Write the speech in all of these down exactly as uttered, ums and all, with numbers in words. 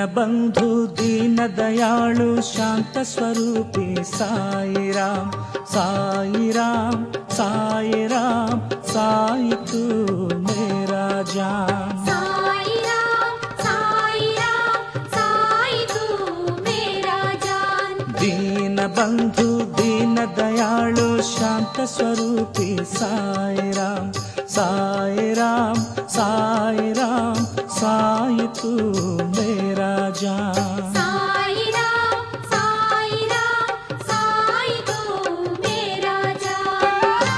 बंधु दीन दयालु शांत स्वरूपी साई राम साई राम साई राम साई तू मेरा जान। साई राम साई राम साई तू मेरा जान। दीन बंधु दीन दयालु शांत स्वरूपी साई राम साई राम साई राम साई तू मेरा जान। साई राम साई राम साई तू मेरा जान।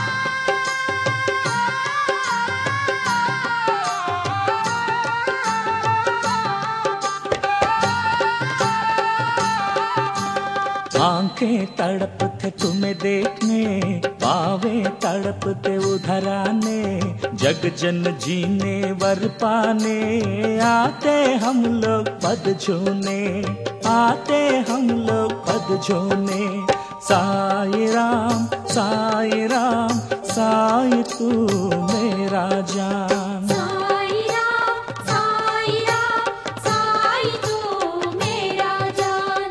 आंखें तड़पते तुम्हें देखने पावे तड़पते उधर आने जग जन जीने वर पाने आते हम लोग पद छूने आते हम लोग पद छूने। साई राम साई राम साई तू मेरा जान। साई राम साई राम साई तू मेरा जान।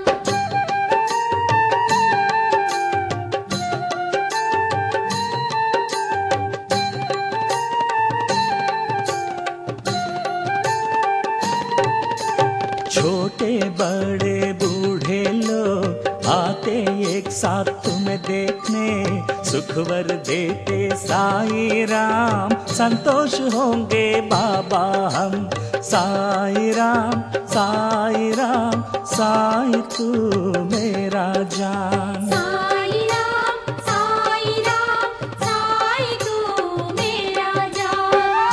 छोटे बड़े बूढ़े लोग आते एक साथ तुम्हें देखने सुखवर देते साई राम संतोष होंगे बाबा हम। साई राम साई राम साई तू मेरा जान। साई राम साई राम साई तू मेरा जान।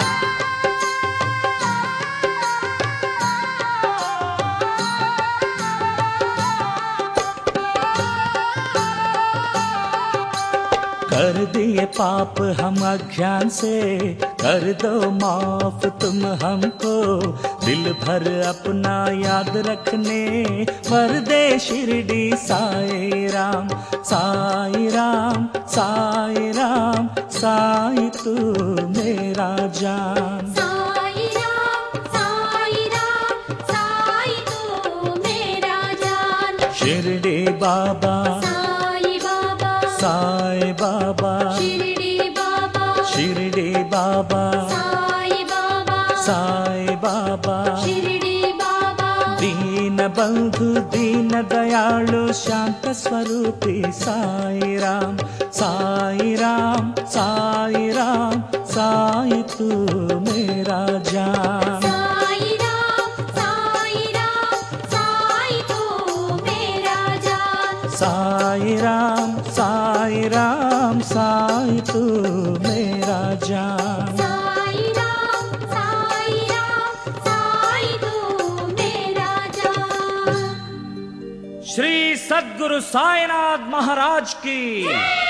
कर दिए पाप हम अज्ञान से कर दो माफ तुम हमको दिल भर अपना याद रखने वर दे शिरडी साई राम साई राम साई राम साई तू मेरा जान। साई राम साई राम साई तू मेरा जान। शिरडी बाबा साई बाबा साई बाबा शिरडी बाबा शिरडी बाबा साई बाबा साई बाबा शिरडी बाबा। दीन बंधु दीन दयालु शांत स्वरूपी साई राम साई राम साई राम साई तू मेरा जान। साई राम साई राम साई तू मेरा जान। साई राम साई राम साई तू मेरा जान। साई राम साई राम साई तू मेरा जान। श्री सद्गुरु साईनाथ महाराज की